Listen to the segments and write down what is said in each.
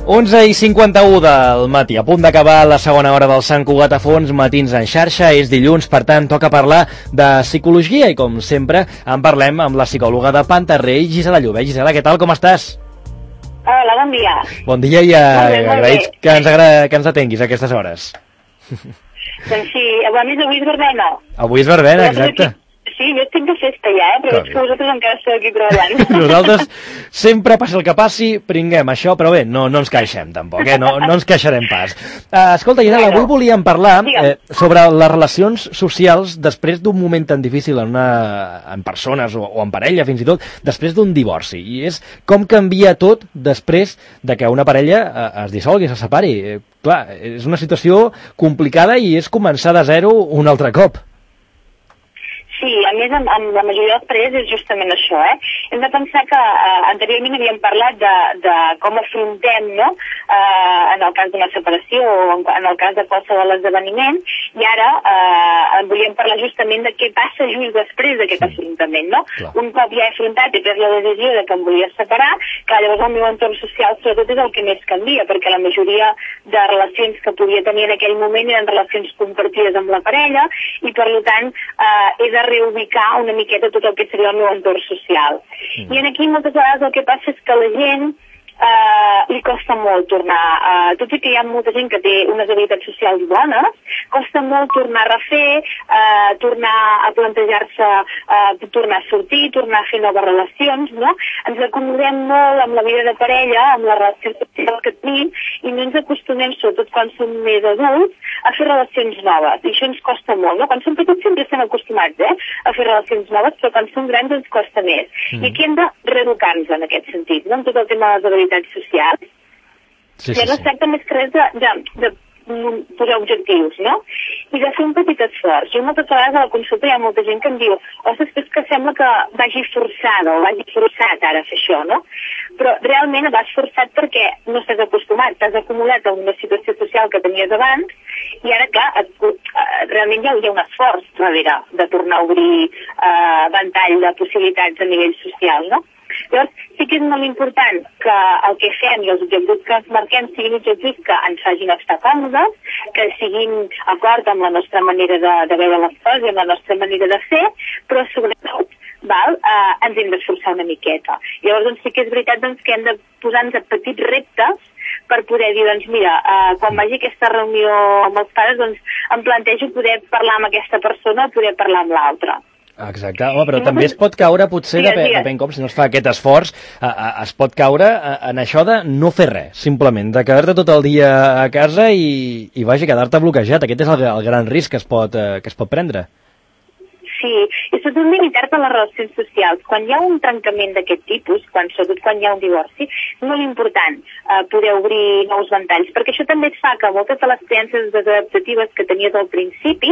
11:51 del matí, a punt d'acabar la segona hora del Sant Cugat a Fons, Matins en xarxa. És dilluns, per tant, toca parlar de psicologia i, com sempre, en parlem amb la psicòloga de Pantarrey, Gisela Llobet. Gisela, què tal, com estàs? Hola, bon dia. Bon dia i agraïts que ens atenguis a aquestes hores. Doncs sí, a més avui és verbena. Avui és verbena, exacte. Sí, jo estic de festa ja, però veig que vosaltres encara esteu aquí treballant. Nosaltres sempre, passi el que passi, pringuem això, però bé, no ens queixem tampoc, no ens queixarem pas. Escolta, Gisela, avui volíem parlar sobre les relacions socials després d'un moment tan difícil en persones o en parella, fins i tot, després d'un divorci. I és com canvia tot després de que una parella es dissolgui, se separi. Clar, és una situació complicada i és començar de zero un altre cop. Sí, a més, amb la majoria dels parelles és justament això, Hem de pensar que anteriorment havíem parlat de com afrontem, no?, en el cas d'una separació o en el cas de qualsevol esdeveniment, i ara volíem parlar justament de què passa just després d'aquest afrontament, no? Clar. Un cop ja he afrontat i pres la decisió de que em volia separar, que llavors el meu entorn social sobretot és el que més canvia, perquè la majoria de relacions que podia tenir en aquell moment eren relacions compartides amb la parella, i per tant he de reubicar una miqueta tot el que seria el meu entorn social. I aquí moltes vegades el que passa és que la gent li costa molt tornar, tot i que hi ha molta gent que té unes habilitats socials bones, costa molt tornar a refer, tornar a plantejar-se, tornar a sortir, tornar a fer noves relacions, no? Ens acomodem molt amb la vida de parella, amb les relacions socials que tenim, i no ens acostumem, sobretot quan som més adults, a fer relacions noves, i això ens costa molt, no? Quan som petits sempre estem acostumats, a fer relacions noves, però quan som grans ens costa més. I aquí hem de reeducar-nos en aquest sentit, no? En tot el tema de les habilitats socials. Ja no es tracta més que res de posar objectius, no? I de fer un petit esforç. Jo moltes vegades a la consulta hi ha molta gent que em diu ostres, que sembla que vagi forçada o vagi forçat ara a fer això, no? Però realment vas forçat perquè no estàs acostumat, t'has acumulat a una situació social que tenies abans i ara, clar, realment hi ha un esforç darrere de tornar a obrir ventall de possibilitats a nivell social, no? Llavors, sí que és molt important que el que fem i els objectius que ens marquem siguin objectius que ens facin estar còmodes, que siguin acord amb la nostra manera de veure les coses i amb la nostra manera de fer, però sobretot ens hem d'esforçar una miqueta. Llavors, doncs, sí que és veritat que hem de posar-nos petits reptes per poder dir, doncs mira, quan vagi a aquesta reunió amb els pares, doncs em plantejo poder parlar amb aquesta persona o poder parlar amb l'altra. Exacte, home, però també es pot caure, potser, depèn com, si no es fa aquest esforç, es pot caure en això de no fer res, simplement, de quedar-te tot el dia a casa i quedar-te bloquejat. Aquest és el gran risc que es pot prendre. Sí, i sobretot limitar-te a les relacions socials. Quan hi ha un trencament d'aquest tipus, sobretot quan hi ha un divorci, és molt important poder obrir nous ventalls, perquè això també et fa que moltes de les creences desadaptatives que tenies al principi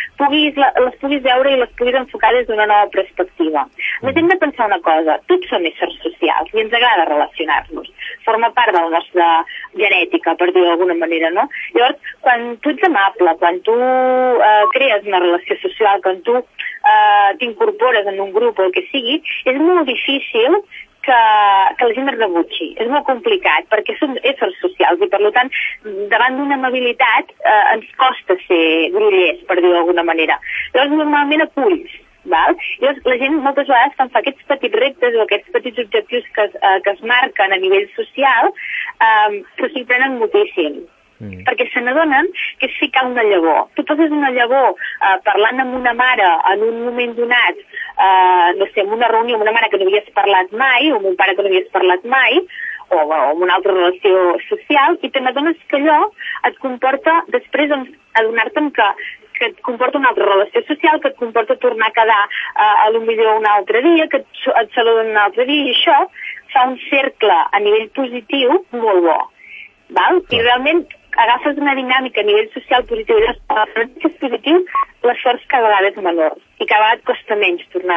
les puguis veure i les puguis enfocar des d'una nova perspectiva. Més hem de pensar una cosa, tots som éssers socials i ens agrada relacionar-nos. Forma part de la nostra genètica, per dir-ho d'alguna manera, no? Llavors, quan tu ets amable, quan tu crees una relació social, quan tu t'incorpores en un grup o el que sigui, és molt difícil que la gent es rebutgi. És molt complicat, perquè som éssers socials i, per tant, davant d'una amabilitat ens costa ser grollers, per dir-ho d'alguna manera. Llavors, normalment aculls. Llavors, la gent moltes vegades quan fa aquests petits reptes o aquests petits objectius que es marquen a nivell social, s'ho sorprenen moltíssim. Perquè se n'adonen que és ficar una llavor. Tu poses una llavor parlant amb una mare en un moment donat, no sé, en una reunió amb una mare que no havies parlat mai, o amb un pare que no havies parlat mai, o amb una altra relació social, i te n'adones que allò et comporta, després adonar-te'n que et comporta una altra relació social, que et comporta tornar a quedar potser un altre dia, que et saluden un altre dia, i això fa un cercle a nivell positiu molt bo. I realment agafes una dinàmica a nivell social positiu i és positiu, l'esforç cada vegada és menor i cada vegada et costa menys tornar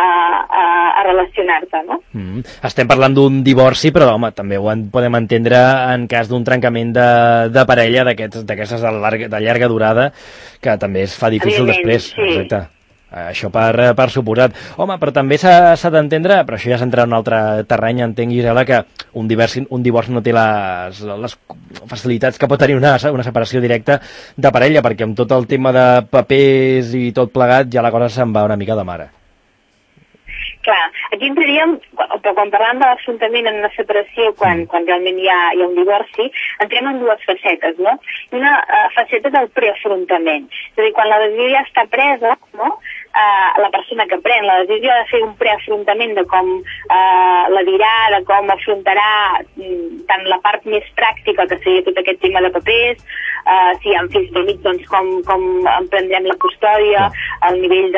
a relacionar-te, no? Estem parlant d'un divorci, però home, també ho podem entendre en cas d'un trencament de parella d'aquestes de llarga durada, que també es fa difícil després. Sí. Exacte. Això per suposat. Home, però també s'ha d'entendre, però això ja s'entra en un altre terreny, entenc, Gisela, que un divorci no té les facilitats que pot tenir una separació directa de parella, perquè amb tot el tema de papers i tot plegat ja la cosa se'n va una mica de mare. Clar, aquí entraríem, quan parlem de l'afrontament en una separació, quan realment hi ha un divorci, entrem en dues facetes, no? Una faceta del preafrontament, és a dir, quan la decisió ja està presa, no? La persona que pren la decisió ha de fer un preafrontament de com la dirà, de com afrontarà tant la part més pràctica, que seria tot aquest tema de papers, si hi ha fills petits, doncs com emprendrem la custòdia, el nivell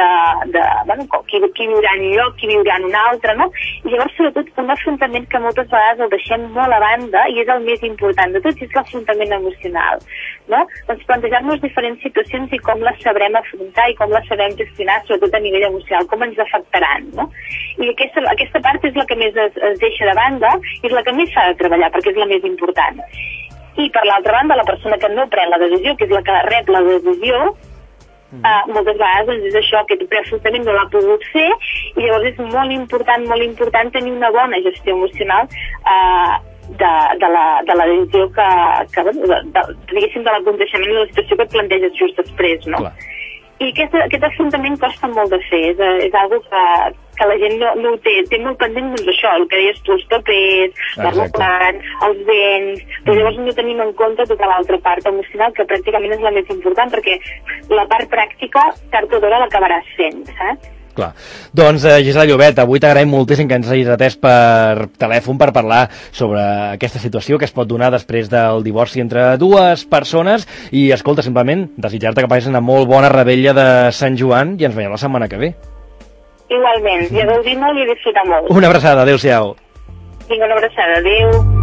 qui viurà en un lloc, qui viurà en un altre, no? I llavors, sobretot, un afrontament que moltes vegades el deixem molt a banda i és el més important de tot, és l'afrontament emocional, no? Doncs plantejar-nos diferents situacions i com les sabrem afrontar i com les sabrem gestionar, sobretot a nivell emocional, com ens afectaran, no? I aquesta part és la que més es deixa de banda i és la que més s'ha de treballar, perquè és la més important. I, per l'altra banda, la persona que no pren la decisió, que és la que rep la decisió, moltes vegades doncs, és això, aquest preafrontament no l'ha pogut fer, i llavors és molt important tenir una bona gestió emocional de la decisió diguéssim, de l'aconteixement de la situació que et planteges just després, no? Clar. I aquest afrontament costa molt de fer, és algo que la gent no ho té molt pendent, doncs això, el que deies tu, els papers, l'arrupant, els béns, però llavors no tenim en compte tota l'altra part emocional, que pràcticament és la més important, perquè la part pràctica, tard o d'hora l'acabaràs fent, saps? Clar. Doncs, Gisela Llobet, avui t'agraïm moltíssim que ens hagis atès per telèfon per parlar sobre aquesta situació que es pot donar després del divorci entre dues persones i, escolta, simplement desitjar-te que passis una molt bona revetlla de Sant Joan i ens veiem la setmana que ve. Igualment, i a gaudir molt i a disfrutar molt. Una abraçada, adéu-siau. Vinga, una abraçada, adéu.